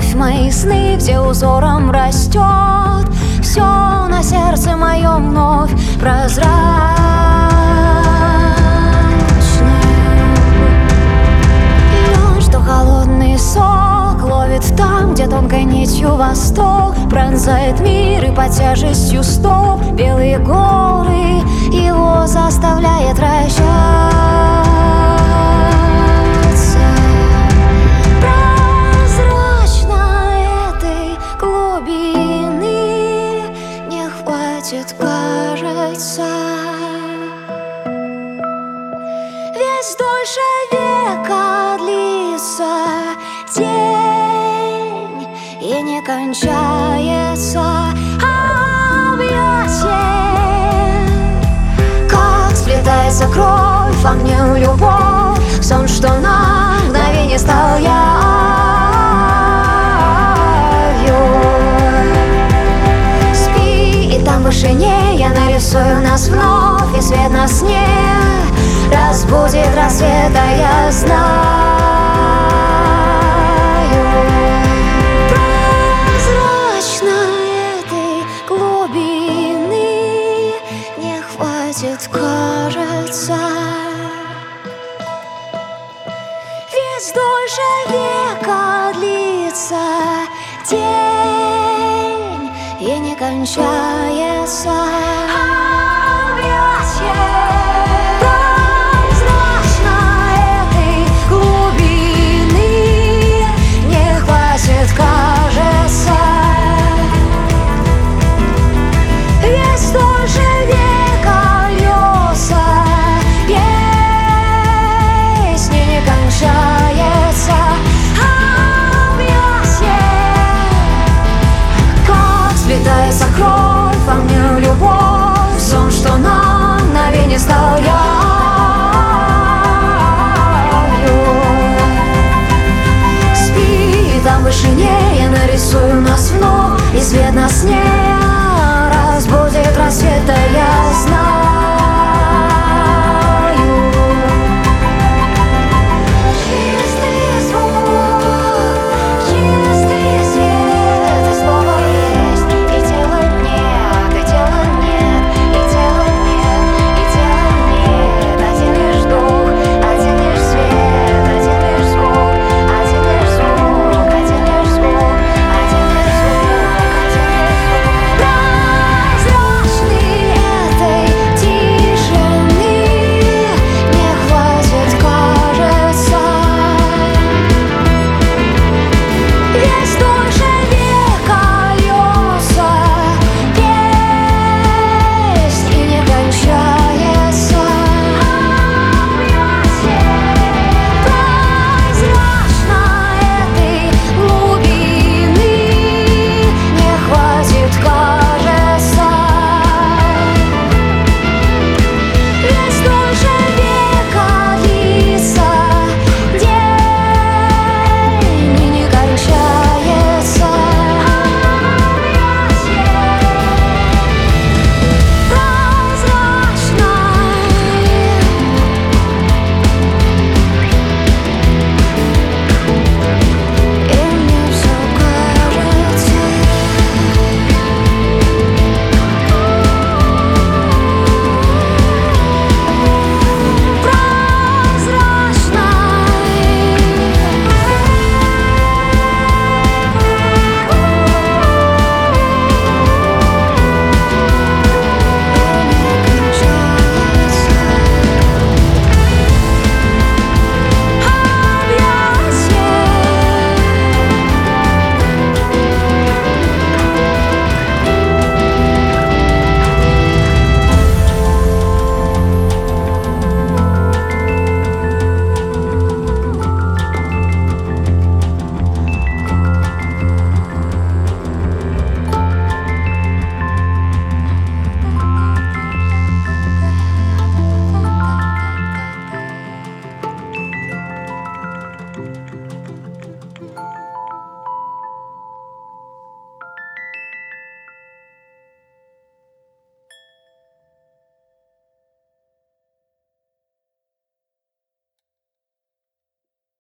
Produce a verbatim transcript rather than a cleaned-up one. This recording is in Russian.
вновь мои сны, где узором растет все на сердце моем вновь прозрачным. И что холодный сок ловит там, где тонкой нитью восток пронзает мир и под тяжестью стоп белые горы его заставляет вращаться. Кажется, весь дольше века длится день и не кончается объятие. Как сплетается кровь во мне любовь, сон, что на мгновение стал явью. Там в вышине я нарисую нас вновь, и свет на сне разбудит рассвет, а я знаю, прозрачно этой глубины не хватит, кажется. Ведь дольше века длится день и не кончается объятие. Прозрачно этой глубины не хватит, кажется. Весь дольше века льется песня, не кончается объятие. Сплетается кровь во мне любовь, сон, что на мгновение стал явью. Спи, там в вышине я нарисую нас вновь, и свет на сне